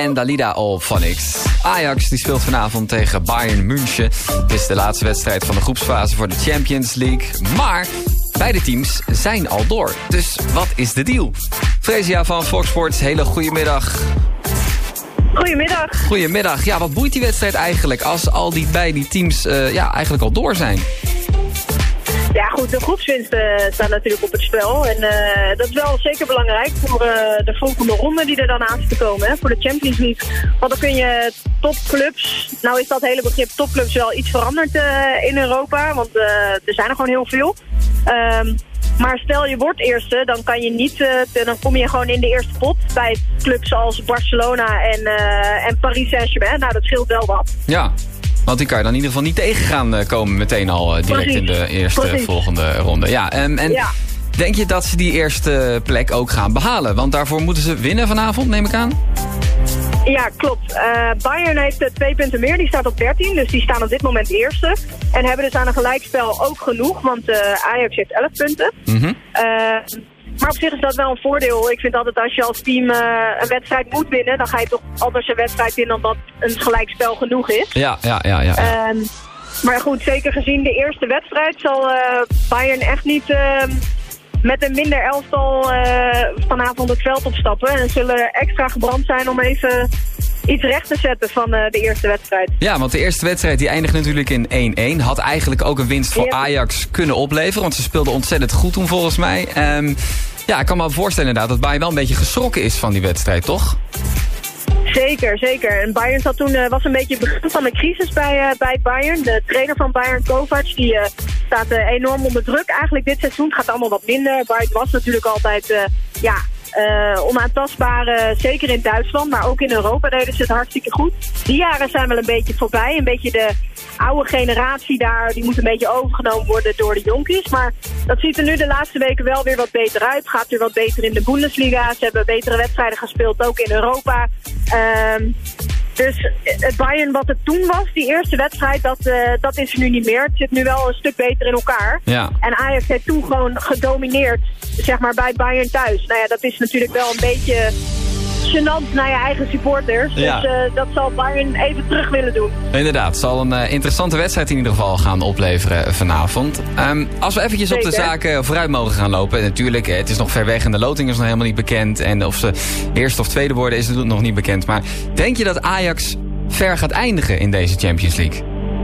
en Dalida Olphonics. Ajax die speelt vanavond tegen Bayern München. Het is de laatste wedstrijd van de groepsfase voor de Champions League. Maar beide teams zijn al door. Dus wat is de deal? Fresia van Fox Sports, hele goedemiddag. Goedemiddag. Goedemiddag. Ja, wat boeit die wedstrijd eigenlijk als al die beide teams eigenlijk al door zijn? Ja goed, de groepswinsten staan natuurlijk op het spel. En dat is wel zeker belangrijk voor de volgende ronde die er dan aan zit te komen. Hè, voor de Champions League. Want dan kun je topclubs... Nou is dat hele begrip topclubs wel iets veranderd in Europa. Want er zijn er gewoon heel veel. Maar stel je wordt eerste, dan kan je niet, dan kom je gewoon in de eerste pot bij clubs als Barcelona en Paris Saint-Germain. Nou, dat scheelt wel wat. Ja, want die kan je dan in ieder geval niet tegen gaan komen meteen al direct Precies. In de eerste volgende ronde. Ja, ja. Denk je dat ze die eerste plek ook gaan behalen? Want daarvoor moeten ze winnen vanavond, neem ik aan? Ja, klopt. Bayern heeft 2 punten meer. Die staat op 13, dus die staan op dit moment eerste. En hebben dus aan een gelijkspel ook genoeg, want Ajax heeft 11 punten. Mm-hmm. Maar op zich is dat wel een voordeel. Ik vind altijd als je als team een wedstrijd moet winnen, dan ga je toch anders een wedstrijd winnen omdat een gelijkspel genoeg is. Ja. Maar goed, zeker gezien de eerste wedstrijd zal Bayern echt niet... met een minder elftal vanavond het veld opstappen. En zullen extra gebrand zijn om even iets recht te zetten van de eerste wedstrijd. Ja, want de eerste wedstrijd die eindigt natuurlijk in 1-1. Had eigenlijk ook een winst voor Ajax kunnen opleveren. Want ze speelden ontzettend goed toen volgens mij. Ik kan me voorstellen inderdaad dat Bayern wel een beetje geschrokken is van die wedstrijd, toch? Zeker. En Bayern was een beetje het begin van een crisis bij Bayern. De trainer van Bayern, Kovac, die staat enorm onder druk. Eigenlijk dit seizoen, het gaat allemaal wat minder. Bayern was natuurlijk altijd onaantastbaar, zeker in Duitsland, maar ook in Europa deden ze het hartstikke goed. Die jaren zijn wel een beetje voorbij. Een beetje de oude generatie daar, die moet een beetje overgenomen worden door de jonkies. Maar dat ziet er nu de laatste weken wel weer wat beter uit. Gaat weer wat beter in de Bundesliga. Ze hebben betere wedstrijden gespeeld, ook in Europa. Dus het Bayern wat het toen was, die eerste wedstrijd, dat is er nu niet meer. Het zit nu wel een stuk beter in elkaar. Ja. En Ajax heeft toen gewoon gedomineerd, zeg maar, bij Bayern thuis. Nou ja, dat is natuurlijk wel een beetje gênant naar je eigen supporters. Ja. Dus dat zal Bayern even terug willen doen. Inderdaad, het zal een interessante wedstrijd in ieder geval gaan opleveren vanavond. Als we eventjes op de zaken vooruit mogen gaan lopen. Natuurlijk, het is nog ver weg en de loting is nog helemaal niet bekend. En of ze eerste of tweede worden is het nog niet bekend. Maar denk je dat Ajax ver gaat eindigen in deze Champions League?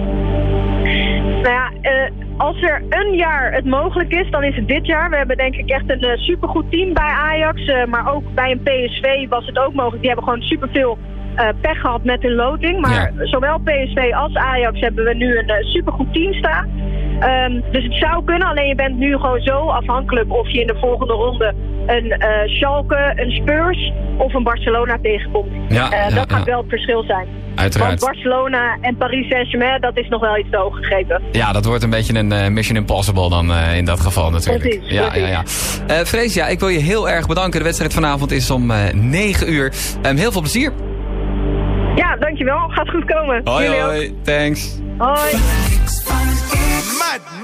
Nou ja, als er een jaar het mogelijk is, dan is het dit jaar. We hebben denk ik echt een supergoed team bij Ajax. Maar ook bij een PSV was het ook mogelijk. Die hebben gewoon superveel pech gehad met hun loting. Maar zowel PSV als Ajax hebben we nu een supergoed team staan. Dus het zou kunnen, alleen je bent nu gewoon zo afhankelijk of je in de volgende ronde een Schalke, een Spurs of een Barcelona tegenkomt. Dat gaat wel het verschil zijn. Uiteraard. Want Barcelona en Paris Saint-Germain, dat is nog wel iets te hoog gegrepen. Ja, dat wordt een beetje een Mission Impossible dan in dat geval natuurlijk. Precies. Fresia, ik wil je heel erg bedanken. De wedstrijd vanavond is om 9 uur. Heel veel plezier. Ja, dankjewel. Gaat goed komen. Hoi, thanks. Hoi.